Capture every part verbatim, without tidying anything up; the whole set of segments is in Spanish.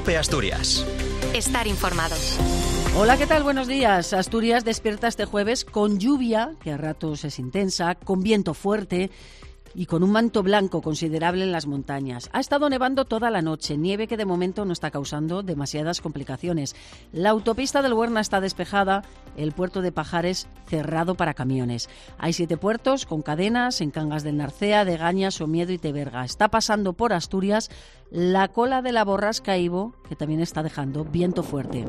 COPE Asturias. Estar informado. Hola, ¿qué tal? Buenos días. Asturias despierta este jueves con lluvia, que a ratos es intensa, con viento fuerte y con un manto blanco considerable en las montañas. Ha estado nevando toda la noche, nieve que de momento no está causando demasiadas complicaciones. La autopista del Huerna está despejada, el puerto de Pajares cerrado para camiones. Hay siete puertos con cadenas en Cangas del Narcea, Degaña, Somiedo y Teberga. Está pasando por Asturias la cola de la borrasca Ivo, que también está dejando viento fuerte.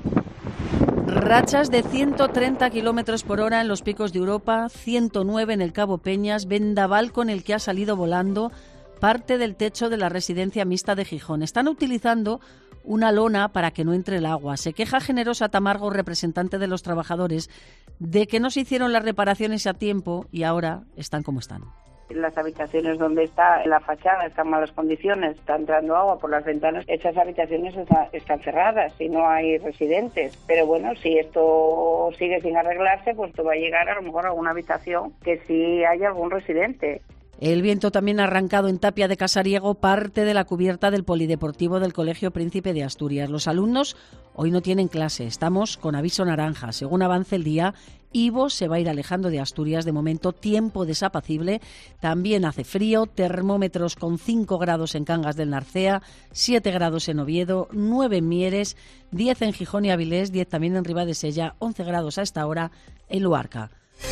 Rachas de ciento treinta kilómetros por hora en los picos de Europa, ciento nueve en el Cabo Peñas, vendaval con el que ha salido volando parte del techo de la residencia mixta de Gijón. Están utilizando una lona para que no entre el agua. Se queja Generosa Tamargo, representante de los trabajadores, de que no se hicieron las reparaciones a tiempo y ahora están como están. Las habitaciones donde está la fachada están en malas condiciones, está entrando agua por las ventanas. Esas habitaciones está, están cerradas y no hay residentes. Pero bueno, si esto sigue sin arreglarse, pues te va a llegar a lo mejor a alguna habitación que sí haya algún residente. El viento también ha arrancado en Tapia de Casariego parte de la cubierta del polideportivo del Colegio Príncipe de Asturias. Los alumnos hoy no tienen clase, estamos con aviso naranja. Según avance el día, Ivo se va a ir alejando de Asturias. De momento, tiempo desapacible. También hace frío, termómetros con cinco grados en Cangas del Narcea, siete grados en Oviedo, nueve en Mieres, diez en Gijón y Avilés, diez también en Ribadesella, once grados a esta hora en Luarca.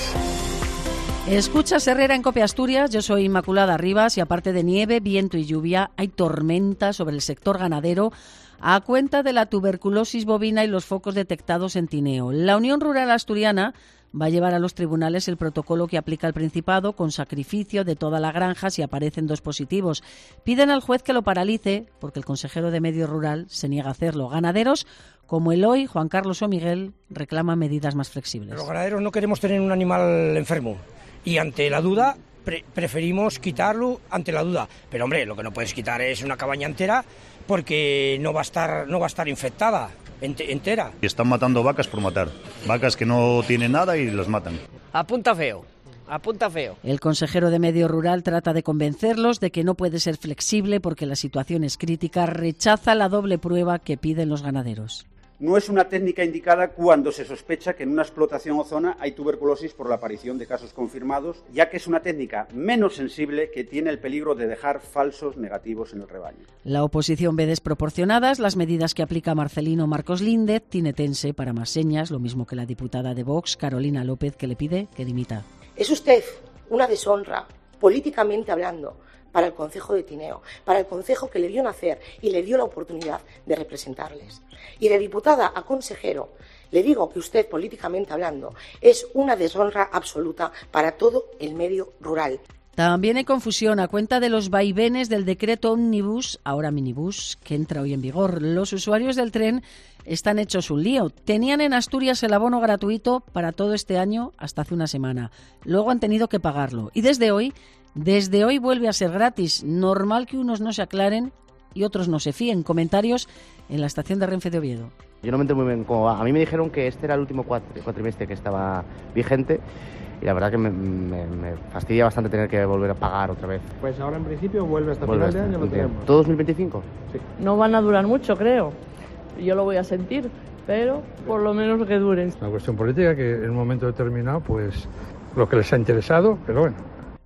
Escuchas Herrera en COPE Asturias, yo soy Inmaculada Rivas y aparte de nieve, viento y lluvia, hay tormenta sobre el sector ganadero a cuenta de la tuberculosis bovina y los focos detectados en Tineo. La Unión Rural Asturiana va a llevar a los tribunales el protocolo que aplica el Principado con sacrificio de toda la granja si aparecen dos positivos. Piden al juez que lo paralice porque el consejero de Medio Rural se niega a hacerlo. Ganaderos como Eloy, Juan Carlos o Miguel reclaman medidas más flexibles. Los ganaderos no queremos tener un animal enfermo. Y ante la duda, pre- preferimos quitarlo ante la duda. Pero hombre, lo que no puedes quitar es una cabaña entera porque no va a estar, no va a estar infectada ent- entera. Y están matando vacas por matar. Vacas que no tienen nada y las matan. Apunta feo. Apunta feo. El consejero de Medio Rural trata de convencerlos de que no puede ser flexible porque la situación es crítica. Rechaza la doble prueba que piden los ganaderos. No es una técnica indicada cuando se sospecha que en una explotación o zona hay tuberculosis por la aparición de casos confirmados, ya que es una técnica menos sensible que tiene el peligro de dejar falsos negativos en el rebaño. La oposición ve desproporcionadas las medidas que aplica Marcelino Marcos Líndez, tinetense para más señas, lo mismo que la diputada de Vox, Carolina López, que le pide que dimita. Es usted una deshonra, políticamente hablando, para el concejo de Tineo, para el concejo que le vio nacer y le dio la oportunidad de representarles. Y de diputada a consejero, le digo que usted, políticamente hablando, es una deshonra absoluta para todo el medio rural. También hay confusión a cuenta de los vaivenes del decreto Omnibus, ahora minibus, que entra hoy en vigor. Los usuarios del tren están hechos un lío. Tenían en Asturias el abono gratuito para todo este año hasta hace una semana. Luego han tenido que pagarlo. Y desde hoy, desde hoy vuelve a ser gratis. Normal que unos no se aclaren y otros no se fíen. Comentarios en la estación de Renfe de Oviedo. Yo no me entero muy bien cómo va. A mí me dijeron que este era el último cuatri- cuatrimestre que estaba vigente y la verdad que me, me, me fastidia bastante tener que volver a pagar otra vez. Pues ahora en principio vuelve hasta Vuelve final hasta, de año, lo tenemos. ¿todo dos mil veinticinco? Sí. No van a durar mucho, creo. Yo lo voy a sentir, pero por lo menos que duren. Es una cuestión política que en un momento determinado, pues lo que les ha interesado, pero bueno.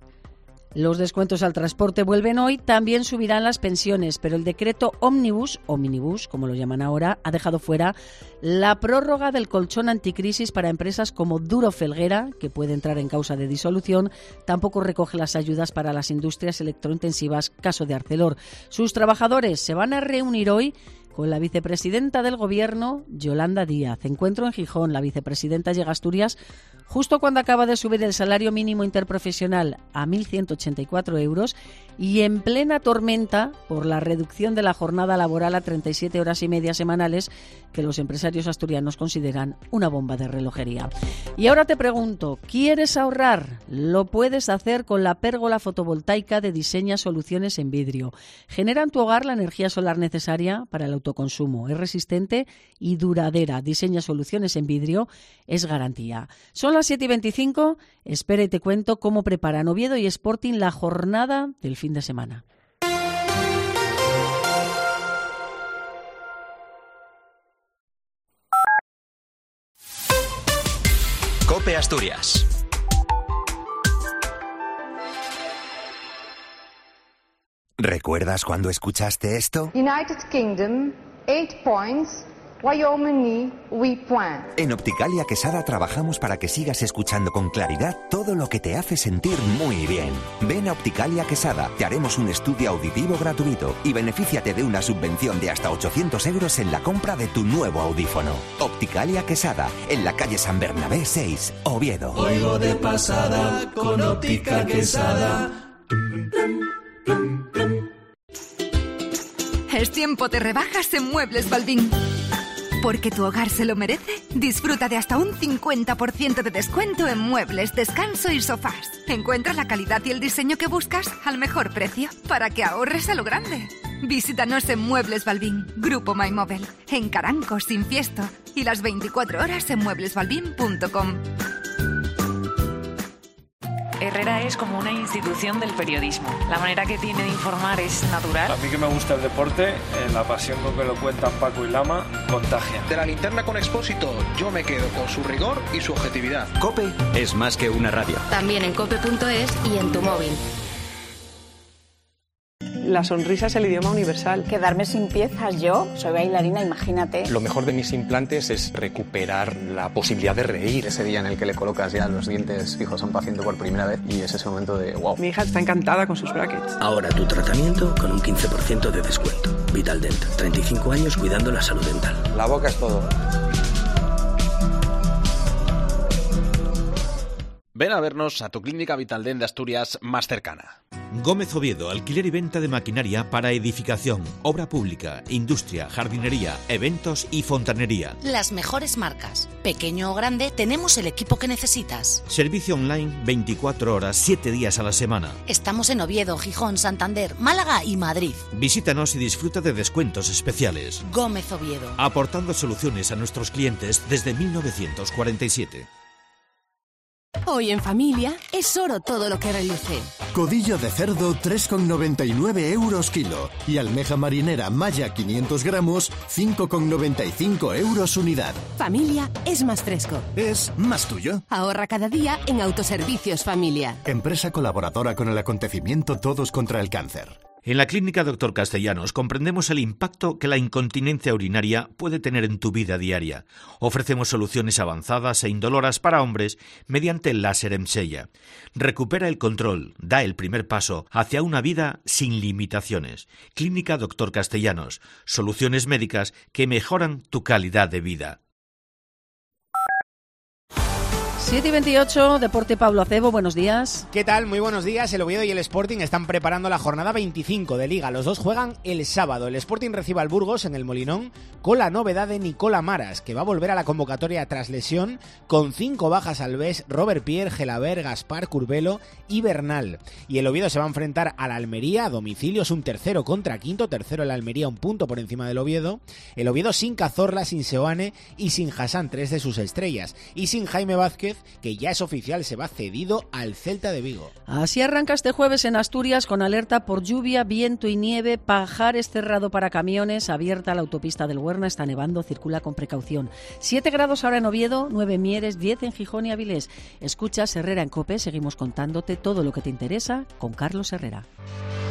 Los descuentos al transporte vuelven hoy, también subirán las pensiones, pero el decreto Omnibus, o Minibus, como lo llaman ahora, ha dejado fuera la prórroga del colchón anticrisis para empresas como Duro Felguera, que puede entrar en causa de disolución. Tampoco recoge las ayudas para las industrias electrointensivas, caso de Arcelor. Sus trabajadores se van a reunir hoy con la vicepresidenta del Gobierno, Yolanda Díaz. Encuentro en Gijón. La vicepresidenta llega a Asturias justo cuando acaba de subir el salario mínimo interprofesional a mil ciento ochenta y cuatro euros y en plena tormenta por la reducción de la jornada laboral a treinta y siete horas y media semanales que los empresarios asturianos consideran una bomba de relojería. Y ahora te pregunto, ¿quieres ahorrar? Lo puedes hacer con la pérgola fotovoltaica de Diseña Soluciones en Vidrio. Genera en tu hogar la energía solar necesaria para el autoconsumo. Es resistente y duradera. Diseña Soluciones en Vidrio es garantía. Son las siete y veinticinco. Espera y te cuento cómo preparan Oviedo y Sporting la jornada del fin de semana. COPE Asturias. ¿Recuerdas cuando escuchaste esto? United Kingdom, eight points. Wyoming, huit points. En Opticalia Quesada trabajamos para que sigas escuchando con claridad todo lo que te hace sentir muy bien. Ven a Opticalia Quesada, te haremos un estudio auditivo gratuito y benefíciate de una subvención de hasta ochocientos euros en la compra de tu nuevo audífono. Opticalia Quesada, en la calle San Bernabé seis, Oviedo. Oigo de pasada con Óptica Quesada. Es tiempo de rebajas en Muebles Balbín. Porque tu hogar se lo merece, disfruta de hasta un cincuenta por ciento de descuento en muebles, descanso y sofás. Encuentra la calidad y el diseño que buscas al mejor precio, para que ahorres a lo grande. Visítanos en Muebles Balbín, Grupo MyMobile, en Caranco, Sin Fiesto, y las veinticuatro horas en muebles balbín punto com. Herrera es como una institución del periodismo. La manera que tiene de informar es natural. A mí que me gusta el deporte, eh, la pasión con que lo cuentan Paco y Lama, contagia. De la linterna con Expósito, yo me quedo con su rigor y su objetividad. COPE es más que una radio. También en cope punto es y en tu móvil. La sonrisa es el idioma universal. Quedarme sin piezas, yo soy bailarina, imagínate. Lo mejor de mis implantes es recuperar la posibilidad de reír. Ese día en el que le colocas ya los dientes fijos a un paciente por primera vez y es ese momento de wow. Mi hija está encantada con sus brackets. Ahora tu tratamiento con un quince por ciento de descuento. Vitaldent, treinta y cinco años cuidando la salud dental. La boca es todo. Ven a vernos a tu clínica Vitaldent de Asturias más cercana. Gómez Oviedo, alquiler y venta de maquinaria para edificación, obra pública, industria, jardinería, eventos y fontanería. Las mejores marcas. Pequeño o grande, tenemos el equipo que necesitas. Servicio online veinticuatro horas, siete días a la semana. Estamos en Oviedo, Gijón, Santander, Málaga y Madrid. Visítanos y disfruta de descuentos especiales. Gómez Oviedo. Aportando soluciones a nuestros clientes desde mil novecientos cuarenta y siete. Hoy en familia es oro todo lo que reluce. Codillo de cerdo tres con noventa y nueve euros kilo y almeja marinera Maya quinientos gramos cinco con noventa y cinco euros unidad. Familia es más fresco. Es más tuyo. Ahorra cada día en Autoservicios Familia. Empresa colaboradora con el acontecimiento Todos contra el Cáncer. En la Clínica Doctor Castellanos comprendemos el impacto que la incontinencia urinaria puede tener en tu vida diaria. Ofrecemos soluciones avanzadas e indoloras para hombres mediante el láser Emsella. Recupera el control, da el primer paso hacia una vida sin limitaciones. Clínica Doctor Castellanos, soluciones médicas que mejoran tu calidad de vida. siete y veintiocho, Deporte Pablo Acebo, buenos días. ¿Qué tal? Muy buenos días. El Oviedo y el Sporting están preparando la jornada veinticinco de Liga. Los dos juegan el sábado. El Sporting recibe al Burgos en el Molinón con la novedad de Nicola Maras, que va a volver a la convocatoria tras lesión con cinco bajas al vez: Robert Pierre, Gelaber, Gaspar, Curbelo y Bernal. Y el Oviedo se va a enfrentar al Almería a domicilio. Es un tercero contra quinto. Tercero el Almería, un punto por encima del Oviedo. El Oviedo sin Cazorla, sin Seoane y sin Hassan, tres de sus estrellas. Y sin Jaime Vázquez, que ya es oficial, se va cedido al Celta de Vigo. Así arranca este jueves en Asturias con alerta por lluvia, viento y nieve. Pajares cerrado para camiones, abierta la autopista del Huerna, está nevando, circula con precaución. siete grados ahora en Oviedo, nueve en Mieres, diez en Gijón y Avilés. Escuchas Herrera en COPE, seguimos contándote todo lo que te interesa con Carlos Herrera.